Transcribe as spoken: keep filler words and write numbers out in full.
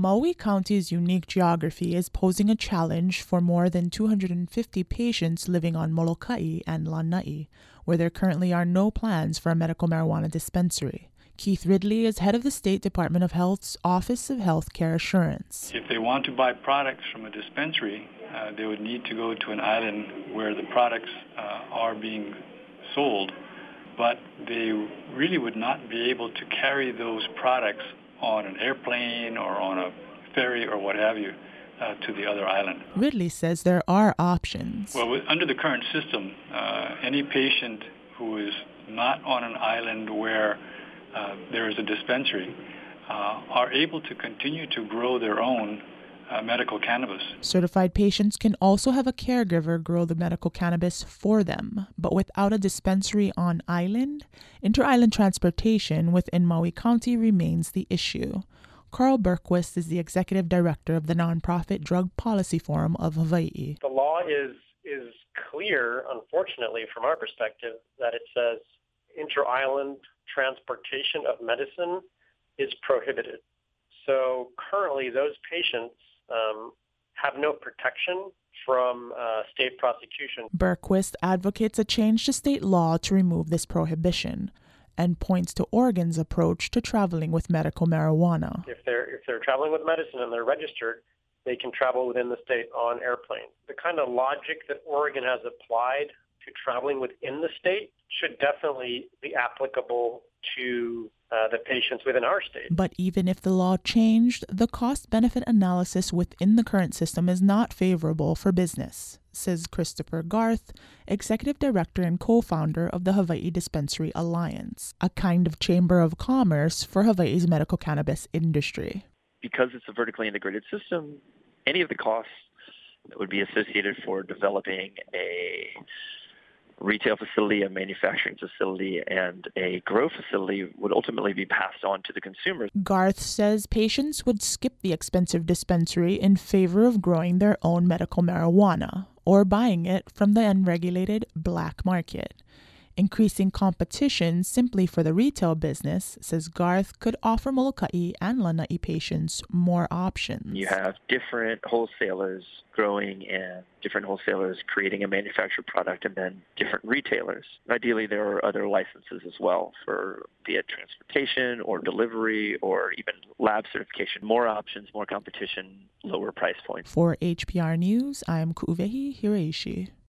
Maui County's unique geography is posing a challenge for more than two hundred fifty patients living on Molokai and Lanai, where there currently are no plans for a medical marijuana dispensary. Keith Ridley is head of the State Department of Health's Office of Healthcare Assurance. If they want to buy products from a dispensary, uh, they would need to go to an island where the products uh, are being sold, but they really would not be able to carry those products on an airplane or on a ferry or what have you uh, to the other island. Ridley says there are options. Well, with, under the current system, uh, any patient who is not on an island where uh, there is a dispensary uh, are able to continue to grow their own uh, medical cannabis. Certified patients can also have a caregiver grow the medical cannabis for them, but without a dispensary on island, inter-island transportation within Maui County remains the issue. Carl Bergquist is the executive director of the nonprofit Drug Policy Forum of Hawaii. The law is is clear, unfortunately, from our perspective, that it says inter-island transportation of medicine is prohibited. So currently, those patients um, have no protection from uh, state prosecution. Bergquist advocates a change to state law to remove this prohibition and points to Oregon's approach to traveling with medical marijuana. If they're if they're traveling with medicine and they're registered, they can travel within the state on airplanes. The kind of logic that Oregon has applied to traveling within the state should definitely be applicable to uh, the patients within our state. But even if the law changed, the cost-benefit analysis within the current system is not favorable for business, says Christopher Garth, executive director and co-founder of the Hawaii Dispensary Alliance, a kind of chamber of commerce for Hawaii's medical cannabis industry. Because it's a vertically integrated system, any of the costs that would be associated for developing a retail facility, a manufacturing facility, and a grow facility would ultimately be passed on to the consumer. Garth says patients would skip the expensive dispensary in favor of growing their own medical marijuana or buying it from the unregulated black market. Increasing competition simply for the retail business, says Garth, could offer Molokai and Lanai patients more options. You have different wholesalers growing and different wholesalers creating a manufactured product, and then different retailers. Ideally, there are other licenses as well for be it transportation or delivery or even lab certification. More options, more competition, lower price points. For H P R News, I'm Ku'uwehi Hiraishi.